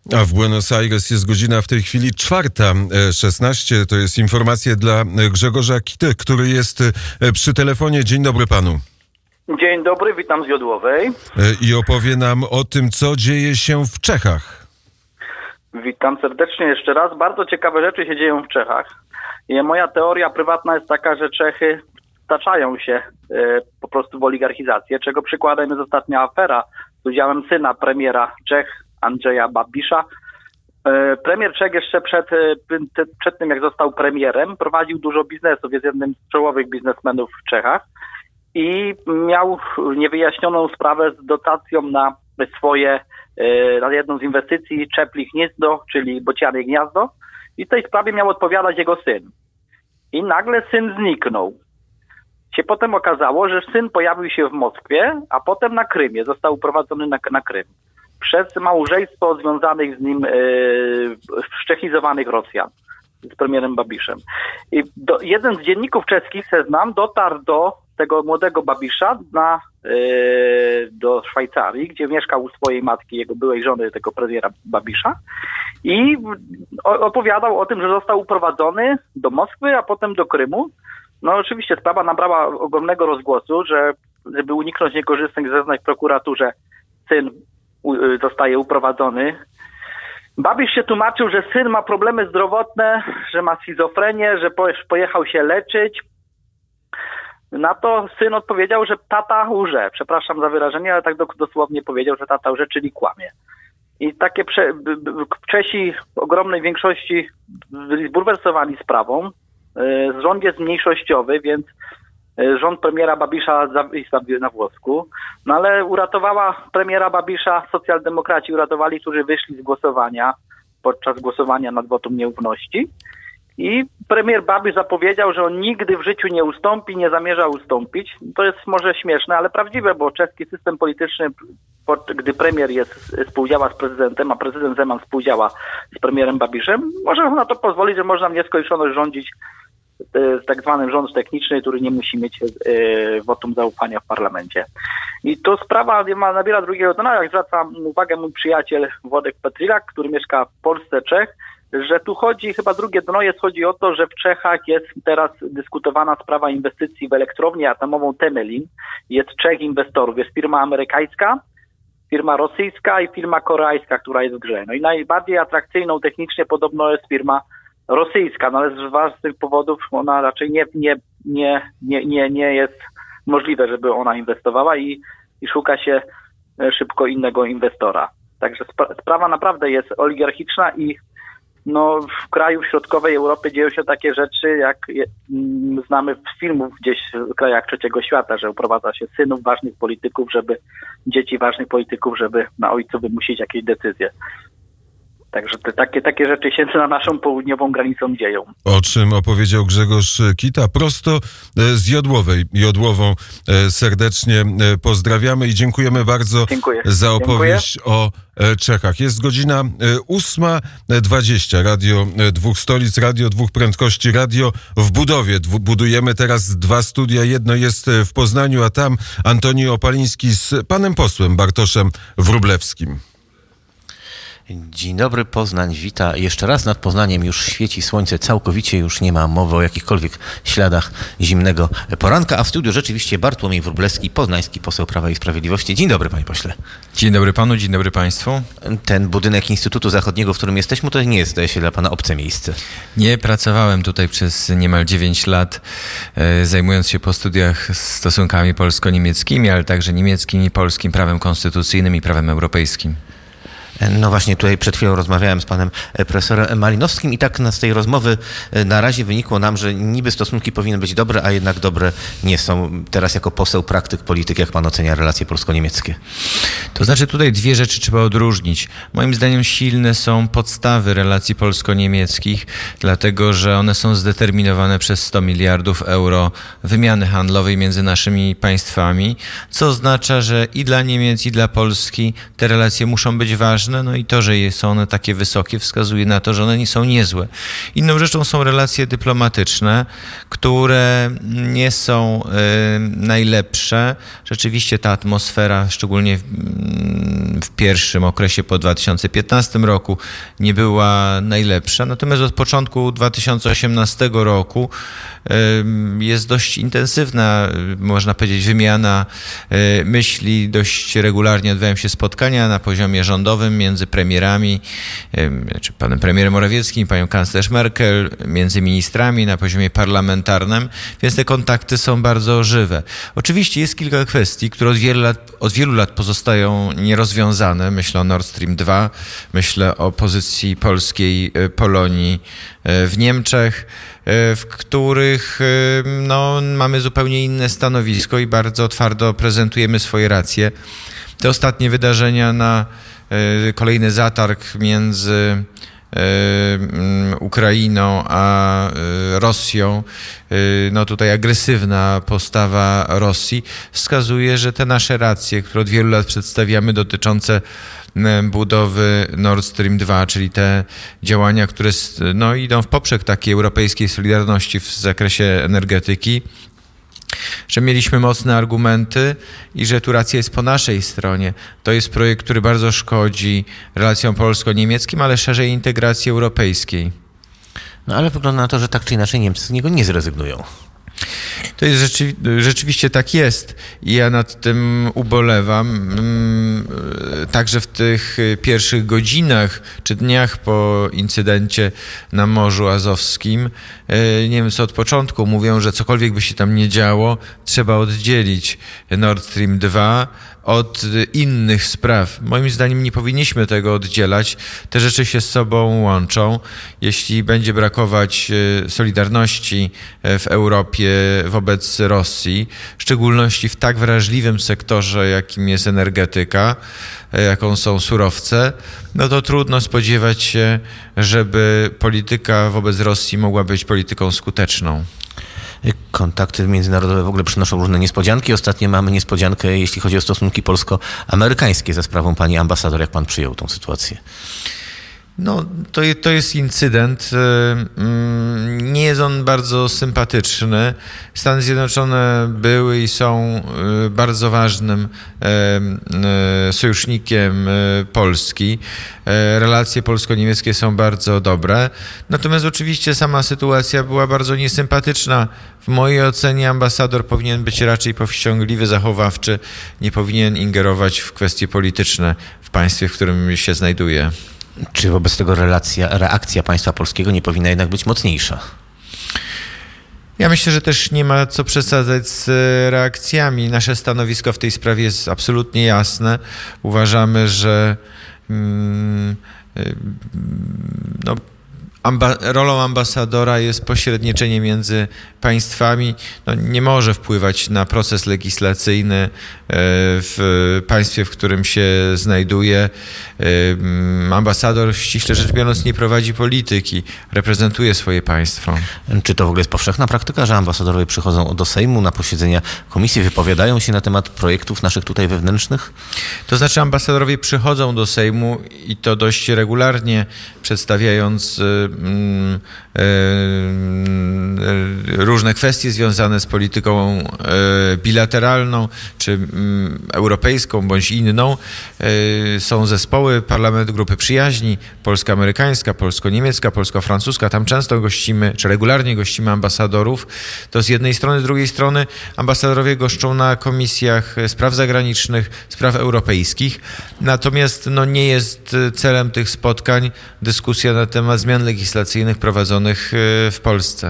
A w Buenos Aires jest godzina w tej chwili 4:16. To jest informacja dla Grzegorza Kity, który jest przy telefonie. Dzień dobry panu. Dzień dobry, witam z Jodłowej. I opowie nam o tym, co dzieje się w Czechach. Witam serdecznie jeszcze raz. Bardzo ciekawe rzeczy się dzieją w Czechach. I moja teoria prywatna jest taka, że Czechy wtaczają się po prostu w oligarchizację, czego przykładem jest ostatnia afera z udziałem syna premiera Czech, Andrzeja Babisza. Premier Czech jeszcze przed tym, jak został premierem, prowadził dużo biznesów, jest jednym z czołowych biznesmenów w Czechach i miał niewyjaśnioną sprawę z dotacją na jedną z inwestycji Czeplich Gniezdo, czyli Bocianie Gniazdo, i w tej sprawie miał odpowiadać jego syn. I nagle syn zniknął. Potem okazało, że syn pojawił się w Moskwie, a potem na Krymie, został uprowadzony na Krym przez małżeństwo związanych z nim szczechizowanych Rosjan z premierem Babiszem. I jeden z dzienników czeskich, Seznam, dotarł do tego młodego Babisza do Szwajcarii, gdzie mieszkał u swojej matki, jego byłej żony, tego premiera Babisza, i opowiadał o tym, że został uprowadzony do Moskwy, a potem do Krymu. No oczywiście sprawa nabrała ogromnego rozgłosu, że żeby uniknąć niekorzystnych zeznań w prokuraturze, syn zostaje uprowadzony. Babisz się tłumaczył, że syn ma problemy zdrowotne, że ma schizofrenię, że pojechał się leczyć. Na to syn odpowiedział, że tata łże. Przepraszam za wyrażenie, ale tak dosłownie powiedział, że tata łże, czyli kłamie. I takie Czesi w ogromnej większości byli zbulwersowani sprawą. Rząd jest mniejszościowy, więc rząd premiera Babisza zawisł na włosku. No ale uratowała premiera Babisza, socjaldemokraci uratowali, którzy wyszli z głosowania podczas głosowania nad wotum nieufności. I premier Babisz zapowiedział, że on nigdy w życiu nie ustąpi, nie zamierza ustąpić. To jest może śmieszne, ale prawdziwe, bo czeski system polityczny, gdy premier współdziała z prezydentem, a prezydent Zeman współdziała z premierem Babiszem, może na to pozwolić, że można w nieskończoność rządzić tak zwanym rząd techniczny, który nie musi mieć wotum zaufania w parlamencie. I to sprawa nabiera drugiego dna, jak zwraca uwagę mój przyjaciel Włodek Petrilak, który mieszka w Polsce, Czech, że tu chyba drugie dno chodzi o to, że w Czechach jest teraz dyskutowana sprawa inwestycji w elektrownię atomową Temelin. Jest 3 inwestorów, jest firma amerykańska, firma rosyjska i firma koreańska, która jest w grze. No i najbardziej atrakcyjną technicznie podobno jest firma rosyjska, no ale z ważnych powodów ona raczej nie jest możliwe, żeby ona inwestowała i szuka się szybko innego inwestora. Także sprawa naprawdę jest oligarchiczna i no, w kraju środkowej Europy dzieją się takie rzeczy, jak znamy z filmów gdzieś w krajach trzeciego świata, że uprowadza się synów ważnych polityków, dzieci ważnych polityków, żeby na ojcu wymusić jakieś decyzje. Także takie rzeczy się na naszą południową granicą dzieją. O czym opowiedział Grzegorz Kita prosto z Jodłowej. Jodłową serdecznie pozdrawiamy i dziękujemy bardzo za opowieść o Czechach. Jest godzina 8:20. Radio Dwóch Stolic, Radio Dwóch Prędkości, radio w budowie. Budujemy teraz 2 studia. Jedno jest w Poznaniu, a tam Antoni Opaliński z panem posłem Bartoszem Wróblewskim. Dzień dobry, Poznań wita. Jeszcze raz nad Poznaniem już świeci słońce, całkowicie już nie ma mowy o jakichkolwiek śladach zimnego poranka, a w studiu rzeczywiście Bartłomiej Wróblewski, poznański poseł Prawa i Sprawiedliwości. Dzień dobry, panie pośle. Dzień dobry panu, dzień dobry państwu. Ten budynek Instytutu Zachodniego, w którym jesteśmy, to nie jest, zdaje się, dla pana obce miejsce. Nie, pracowałem tutaj przez niemal 9 lat, zajmując się po studiach stosunkami polsko-niemieckimi, ale także niemieckim i polskim prawem konstytucyjnym i prawem europejskim. No właśnie, tutaj przed chwilą rozmawiałem z panem profesorem Malinowskim i tak z tej rozmowy na razie wynikło nam, że niby stosunki powinny być dobre, a jednak dobre nie są. Teraz jako poseł, praktyk, polityk, jak pan ocenia relacje polsko-niemieckie? To znaczy tutaj 2 rzeczy trzeba odróżnić. Moim zdaniem silne są podstawy relacji polsko-niemieckich, dlatego że one są zdeterminowane przez 100 miliardów euro wymiany handlowej między naszymi państwami, co oznacza, że i dla Niemiec, i dla Polski te relacje muszą być ważne ważne, no i to, że są one takie wysokie, wskazuje na to, że one nie są niezłe. Inną rzeczą są relacje dyplomatyczne, które nie są najlepsze. Rzeczywiście ta atmosfera, szczególnie w pierwszym okresie po 2015 roku, nie była najlepsza. Natomiast od początku 2018 roku jest dość intensywna, można powiedzieć, wymiana myśli. Dość regularnie odbywają się spotkania na poziomie rządowym między premierami, czy panem premierem Morawieckim i panią kanclerz Merkel, między ministrami na poziomie parlamentarnym, więc te kontakty są bardzo żywe. Oczywiście jest kilka kwestii, które od wielu lat pozostają nierozwiązane. Myślę o Nord Stream 2, myślę o pozycji polskiej Polonii w Niemczech, w których mamy zupełnie inne stanowisko i bardzo twardo prezentujemy swoje racje. Te ostatnie wydarzenia kolejny zatarg między Ukrainą a Rosją, tutaj agresywna postawa Rosji wskazuje, że te nasze racje, które od wielu lat przedstawiamy, dotyczące budowy Nord Stream 2, czyli te działania, które idą w poprzek takiej europejskiej solidarności w zakresie energetyki, że mieliśmy mocne argumenty i że tu racja jest po naszej stronie. To jest projekt, który bardzo szkodzi relacjom polsko-niemieckim, ale szerzej integracji europejskiej. No ale wygląda na to, że tak czy inaczej Niemcy z niego nie zrezygnują. To jest rzeczywiście tak jest i ja nad tym ubolewam. Także w tych pierwszych godzinach czy dniach po incydencie na Morzu Azowskim Niemcy od początku mówią, że cokolwiek by się tam nie działo, trzeba oddzielić Nord Stream 2 od innych spraw. Moim zdaniem nie powinniśmy tego oddzielać. Te rzeczy się z sobą łączą. Jeśli będzie brakować solidarności w Europie wobec Rosji, w szczególności w tak wrażliwym sektorze, jakim jest energetyka, jaką są surowce, to trudno spodziewać się, żeby polityka wobec Rosji mogła być polityką skuteczną. Kontakty międzynarodowe w ogóle przynoszą różne niespodzianki. Ostatnio mamy niespodziankę, jeśli chodzi o stosunki polsko-amerykańskie za sprawą pani ambasador. Jak pan przyjął tą sytuację? To jest incydent. Nie jest on bardzo sympatyczny. Stany Zjednoczone były i są bardzo ważnym sojusznikiem Polski. Relacje polsko-niemieckie są bardzo dobre. Natomiast oczywiście sama sytuacja była bardzo niesympatyczna. W mojej ocenie ambasador powinien być raczej powściągliwy, zachowawczy. Nie powinien ingerować w kwestie polityczne w państwie, w którym się znajduje. Czy wobec tego reakcja państwa polskiego nie powinna jednak być mocniejsza? Ja myślę, że też nie ma co przesadzać z reakcjami. Nasze stanowisko w tej sprawie jest absolutnie jasne. Uważamy, że rolą ambasadora jest pośredniczenie między państwami. Nie może wpływać na proces legislacyjny w państwie, w którym się znajduje. Ambasador, ściśle rzecz biorąc, nie prowadzi polityki, reprezentuje swoje państwo. Czy to w ogóle jest powszechna praktyka, że ambasadorowie przychodzą do Sejmu na posiedzenia komisji, wypowiadają się na temat projektów naszych tutaj wewnętrznych? To znaczy ambasadorowie przychodzą do Sejmu i to dość regularnie, przedstawiając różne kwestie związane z polityką bilateralną, czy europejską, bądź inną. Są zespoły, parlament, grupy przyjaźni, polsko-amerykańska, polsko-niemiecka, polsko-francuska. Tam często gościmy, czy regularnie gościmy ambasadorów. To z jednej strony, z drugiej strony ambasadorowie goszczą na komisjach spraw zagranicznych, spraw europejskich. Natomiast nie jest celem tych spotkań dyskusja na temat zmian legislacyjnych prowadzonych w Polsce.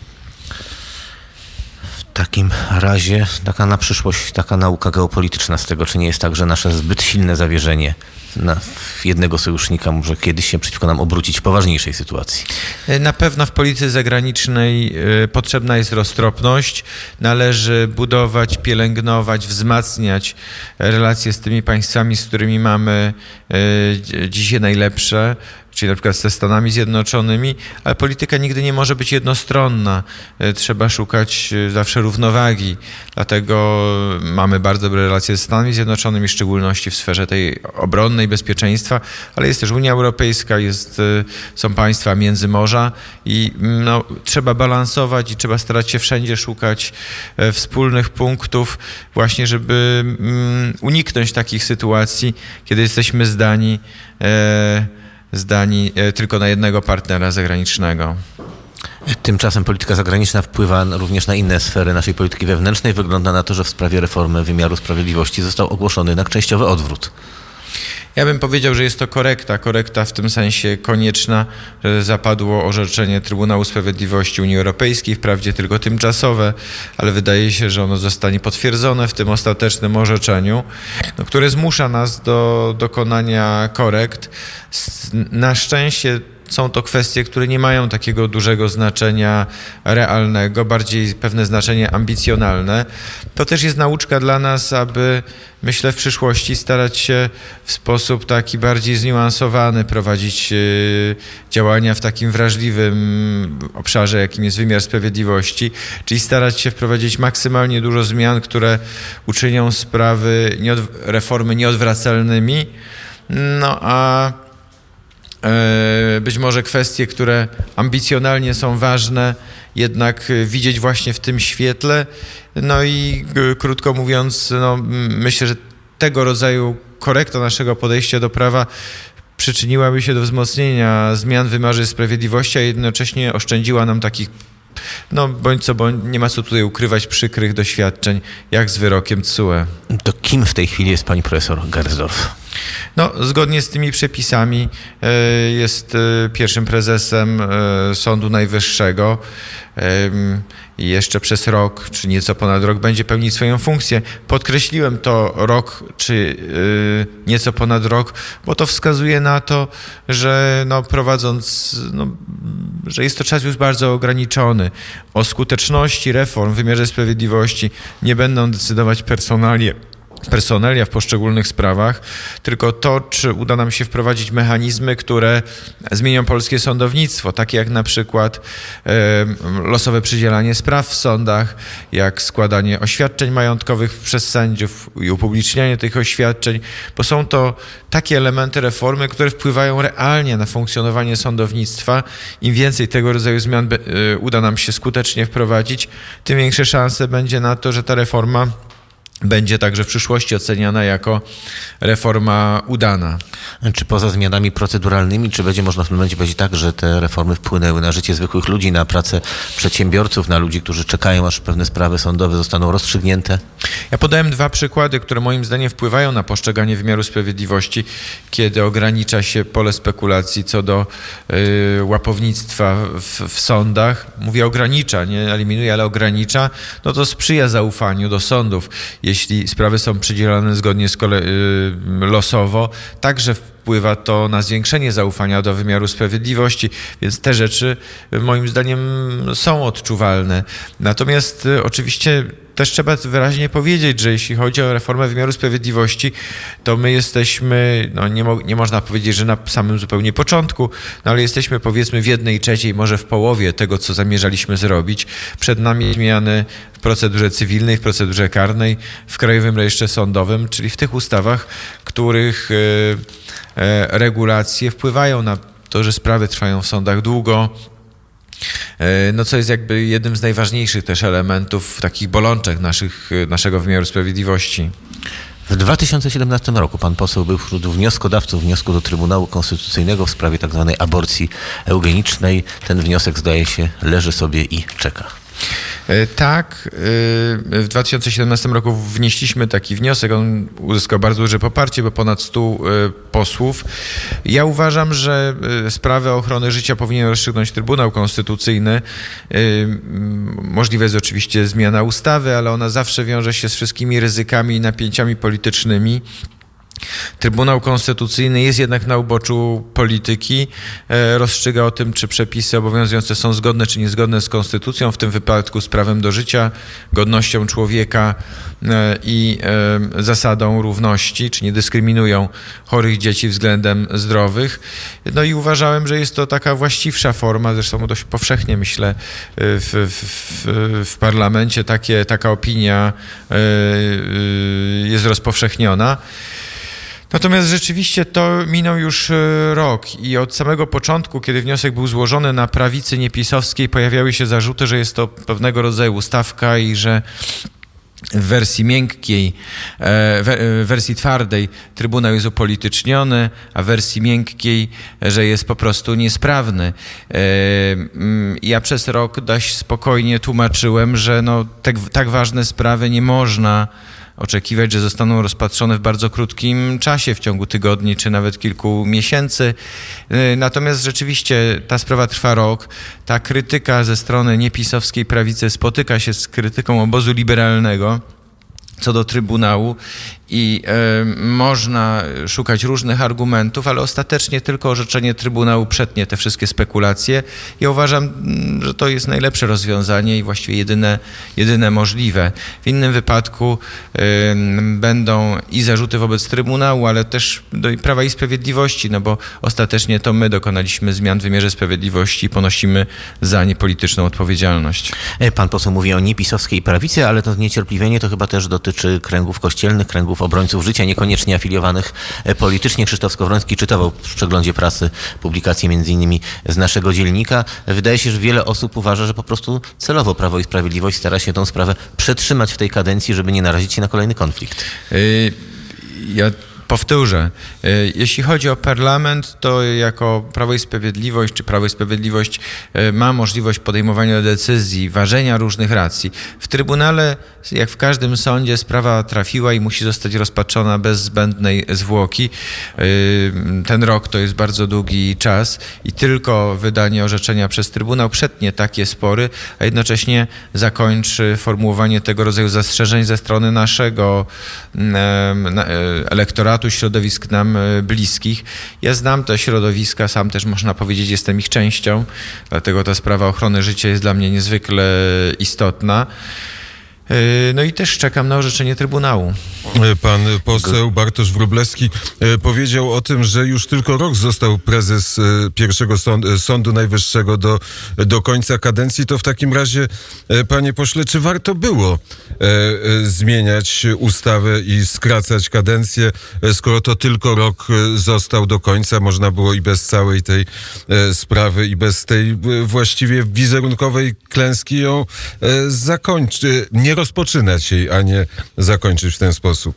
W takim razie taka na przyszłość, taka nauka geopolityczna z tego, czy nie jest tak, że nasze zbyt silne zawierzenie w jednego sojusznika może kiedyś się przeciwko nam obrócić w poważniejszej sytuacji? Na pewno w polityce zagranicznej potrzebna jest roztropność. Należy budować, pielęgnować, wzmacniać relacje z tymi państwami, z którymi mamy dzisiaj najlepsze. czyli na przykład ze Stanami Zjednoczonymi, ale polityka nigdy nie może być jednostronna. Trzeba szukać zawsze równowagi. Dlatego mamy bardzo dobre relacje ze Stanami Zjednoczonymi, w szczególności w sferze tej obronnej, bezpieczeństwa, ale jest też Unia Europejska, są państwa międzymorza i trzeba balansować i trzeba starać się wszędzie szukać wspólnych punktów właśnie, żeby uniknąć takich sytuacji, kiedy jesteśmy zdani tylko na jednego partnera zagranicznego. Tymczasem polityka zagraniczna wpływa również na inne sfery naszej polityki wewnętrznej. Wygląda na to, że w sprawie reformy wymiaru sprawiedliwości został ogłoszony jednak częściowy odwrót. Ja bym powiedział, że jest to korekta w tym sensie konieczna, że zapadło orzeczenie Trybunału Sprawiedliwości Unii Europejskiej, wprawdzie tylko tymczasowe, ale wydaje się, że ono zostanie potwierdzone w tym ostatecznym orzeczeniu, które zmusza nas do dokonania korekt. Na szczęście są to kwestie, które nie mają takiego dużego znaczenia realnego, bardziej pewne znaczenie ambicjonalne. To też jest nauczka dla nas, aby, myślę, w przyszłości starać się w sposób taki bardziej zniuansowany prowadzić działania w takim wrażliwym obszarze, jakim jest wymiar sprawiedliwości, czyli starać się wprowadzić maksymalnie dużo zmian, które uczynią sprawy reformy nieodwracalnymi, a być może kwestie, które ambicjonalnie są ważne, jednak widzieć właśnie w tym świetle. I krótko mówiąc, myślę, że tego rodzaju korekta naszego podejścia do prawa przyczyniłaby się do wzmocnienia zmian w wymiarze sprawiedliwości, a jednocześnie oszczędziła nam takich, bądź co bądź, nie ma co tutaj ukrywać, przykrych doświadczeń, jak z wyrokiem TSUE. To kim w tej chwili jest pani profesor Gersdorf? Zgodnie z tymi przepisami jest pierwszym prezesem Sądu Najwyższego i jeszcze przez rok, czy nieco ponad rok będzie pełnić swoją funkcję. Podkreśliłem to rok, czy nieco ponad rok, bo to wskazuje na to, że że jest to czas już bardzo ograniczony. O skuteczności reform w wymiarze sprawiedliwości nie będą decydować personalia w poszczególnych sprawach, tylko to, czy uda nam się wprowadzić mechanizmy, które zmienią polskie sądownictwo, takie jak na przykład losowe przydzielanie spraw w sądach, jak składanie oświadczeń majątkowych przez sędziów i upublicznianie tych oświadczeń, bo są to takie elementy reformy, które wpływają realnie na funkcjonowanie sądownictwa. Im więcej tego rodzaju zmian uda nam się skutecznie wprowadzić, tym większe szanse będzie na to, że ta reforma będzie także w przyszłości oceniana jako reforma udana. Czy poza zmianami proceduralnymi, czy będzie można w tym momencie powiedzieć tak, że te reformy wpłynęły na życie zwykłych ludzi, na pracę przedsiębiorców, na ludzi, którzy czekają, aż pewne sprawy sądowe zostaną rozstrzygnięte? Ja podałem dwa przykłady, które moim zdaniem wpływają na postrzeganie wymiaru sprawiedliwości, kiedy ogranicza się pole spekulacji co do łapownictwa w sądach. Mówię ogranicza, nie eliminuje, ale ogranicza. To sprzyja zaufaniu do sądów. Jeśli sprawy są przydzielane zgodnie losowo, także wpływa to na zwiększenie zaufania do wymiaru sprawiedliwości, więc te rzeczy moim zdaniem są odczuwalne. Natomiast oczywiście też trzeba wyraźnie powiedzieć, że jeśli chodzi o reformę wymiaru sprawiedliwości, to my jesteśmy, nie można powiedzieć, że na samym zupełnie początku, ale jesteśmy powiedzmy w 1/3, może w połowie tego, co zamierzaliśmy zrobić. Przed nami zmiany w procedurze cywilnej, w procedurze karnej, w Krajowym Rejestrze Sądowym, czyli w tych ustawach, których regulacje wpływają na to, że sprawy trwają w sądach długo, co jest jakby jednym z najważniejszych też elementów, takich bolączek naszego wymiaru sprawiedliwości. W 2017 roku pan poseł był wśród wnioskodawców wniosku do Trybunału Konstytucyjnego w sprawie tzw. aborcji eugenicznej. Ten wniosek, zdaje się, leży sobie i czeka. Tak, w 2017 roku wnieśliśmy taki wniosek, on uzyskał bardzo duże poparcie, bo ponad 100 posłów. Ja uważam, że sprawę ochrony życia powinien rozstrzygnąć Trybunał Konstytucyjny. Możliwa jest oczywiście zmiana ustawy, ale ona zawsze wiąże się z wszystkimi ryzykami i napięciami politycznymi. Trybunał Konstytucyjny jest jednak na uboczu polityki, rozstrzyga o tym, czy przepisy obowiązujące są zgodne, czy niezgodne z konstytucją, w tym wypadku z prawem do życia, godnością człowieka i zasadą równości, czy nie dyskryminują chorych dzieci względem zdrowych. No i uważałem, że jest to taka właściwsza forma, zresztą dość powszechnie, myślę, w parlamencie taka opinia jest rozpowszechniona. Natomiast rzeczywiście to minął już rok i od samego początku, kiedy wniosek był złożony na prawicy niepisowskiej, pojawiały się zarzuty, że jest to pewnego rodzaju ustawka i że w wersji miękkiej, w wersji twardej Trybunał jest upolityczniony, a w wersji miękkiej, że jest po prostu niesprawny. Ja przez rok dość spokojnie tłumaczyłem, że tak ważne sprawy nie można oczekiwać, że zostaną rozpatrzone w bardzo krótkim czasie, w ciągu tygodni czy nawet kilku miesięcy. Natomiast rzeczywiście ta sprawa trwa rok. Ta krytyka ze strony niepisowskiej prawicy spotyka się z krytyką obozu liberalnego co do Trybunału i można szukać różnych argumentów, ale ostatecznie tylko orzeczenie Trybunału przetnie te wszystkie spekulacje. Ja uważam, że to jest najlepsze rozwiązanie i właściwie jedyne możliwe. W innym wypadku będą i zarzuty wobec Trybunału, ale też do Prawa i Sprawiedliwości, no bo ostatecznie to my dokonaliśmy zmian w wymiarze sprawiedliwości i ponosimy za nie polityczną odpowiedzialność. Pan poseł mówi o niepisowskiej prawicy, ale to zniecierpliwienie to chyba też dotyczy kręgów kościelnych, kręgów obrońców życia, niekoniecznie afiliowanych politycznie. Krzysztof Skowroński czytał w przeglądzie prasy publikacje m.in. z naszego dziennika. Wydaje się, że wiele osób uważa, że po prostu celowo Prawo i Sprawiedliwość stara się tę sprawę przetrzymać w tej kadencji, żeby nie narazić się na kolejny konflikt. Ja powtórzę, jeśli chodzi o parlament, to jako Prawo i Sprawiedliwość, czy Prawo i Sprawiedliwość ma możliwość podejmowania decyzji, ważenia różnych racji. W Trybunale, jak w każdym sądzie, sprawa trafiła i musi zostać rozpatrzona bez zbędnej zwłoki. Ten rok to jest bardzo długi czas i tylko wydanie orzeczenia przez Trybunał przetnie takie spory, a jednocześnie zakończy formułowanie tego rodzaju zastrzeżeń ze strony naszego elektoratu, środowisk nam bliskich. Ja znam te środowiska, sam też można powiedzieć, jestem ich częścią, dlatego ta sprawa ochrony życia jest dla mnie niezwykle istotna. No i też czekam na orzeczenie Trybunału. Pan poseł Bartosz Wróblewski powiedział o tym, że już tylko rok został prezes pierwszego Sądu Najwyższego do końca kadencji. To w takim razie, panie pośle, czy warto było zmieniać ustawę i skracać kadencję, skoro to tylko rok został do końca? Można było i bez całej tej sprawy i bez tej właściwie wizerunkowej klęski ją zakończyć, nie rozpoczynać jej, a nie zakończyć w ten sposób.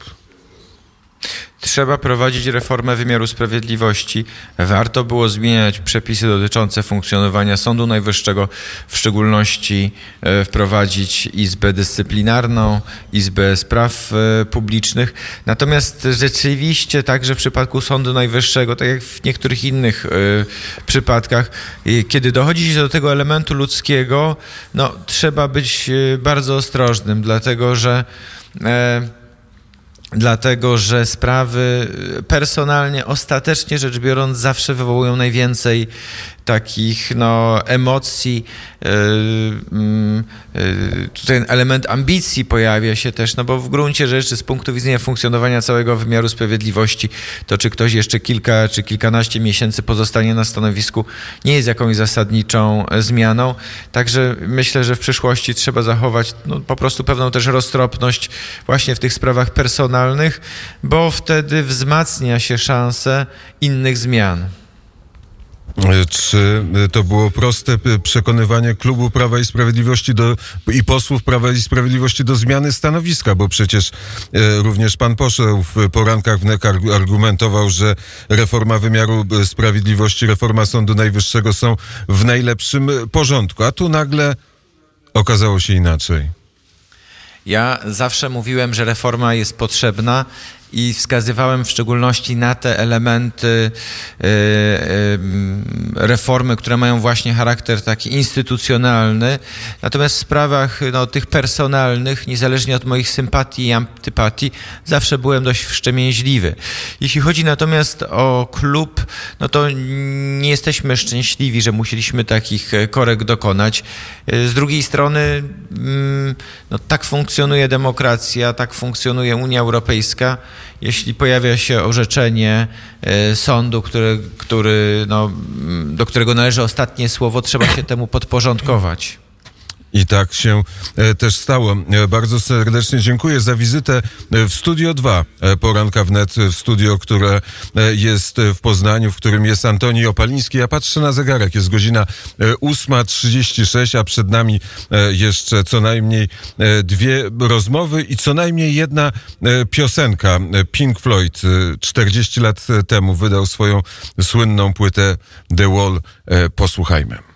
Trzeba prowadzić reformę wymiaru sprawiedliwości. Warto było zmieniać przepisy dotyczące funkcjonowania Sądu Najwyższego, w szczególności wprowadzić Izbę Dyscyplinarną, Izbę Spraw Publicznych. Natomiast rzeczywiście także w przypadku Sądu Najwyższego, tak jak w niektórych innych przypadkach, kiedy dochodzi się do tego elementu ludzkiego, trzeba być bardzo ostrożnym, dlatego że sprawy personalnie, ostatecznie rzecz biorąc, zawsze wywołują najwięcej takich emocji. Tutaj element ambicji pojawia się też, bo w gruncie rzeczy z punktu widzenia funkcjonowania całego wymiaru sprawiedliwości, to czy ktoś jeszcze kilka czy kilkanaście miesięcy pozostanie na stanowisku, nie jest jakąś zasadniczą zmianą. Także myślę, że w przyszłości trzeba zachować po prostu pewną też roztropność właśnie w tych sprawach personalnych, bo wtedy wzmacnia się szanse innych zmian. Czy to było proste przekonywanie klubu Prawa i Sprawiedliwości i posłów Prawa i Sprawiedliwości do zmiany stanowiska, bo przecież również pan poseł w porankach wnet argumentował, że reforma wymiaru sprawiedliwości, reforma Sądu Najwyższego są w najlepszym porządku, a tu nagle okazało się inaczej. Ja zawsze mówiłem, że reforma jest potrzebna i wskazywałem w szczególności na te elementy reformy, które mają właśnie charakter taki instytucjonalny. Natomiast w sprawach tych personalnych, niezależnie od moich sympatii i antypatii, zawsze byłem dość wstrzemięźliwy. Jeśli chodzi natomiast o klub, to nie jesteśmy szczęśliwi, że musieliśmy takich korekt dokonać. Z drugiej strony tak funkcjonuje demokracja, tak funkcjonuje Unia Europejska. Jeśli pojawia się orzeczenie sądu, do którego należy ostatnie słowo, trzeba się temu podporządkować. I tak się też stało. Bardzo serdecznie dziękuję za wizytę w Studio 2 Poranka Wnet, w studio, które jest w Poznaniu, w którym jest Antoni Opaliński. Ja patrzę na zegarek, jest godzina 8:36, a przed nami jeszcze co najmniej 2 rozmowy i co najmniej jedna piosenka. Pink Floyd 40 lat temu wydał swoją słynną płytę The Wall. Posłuchajmy.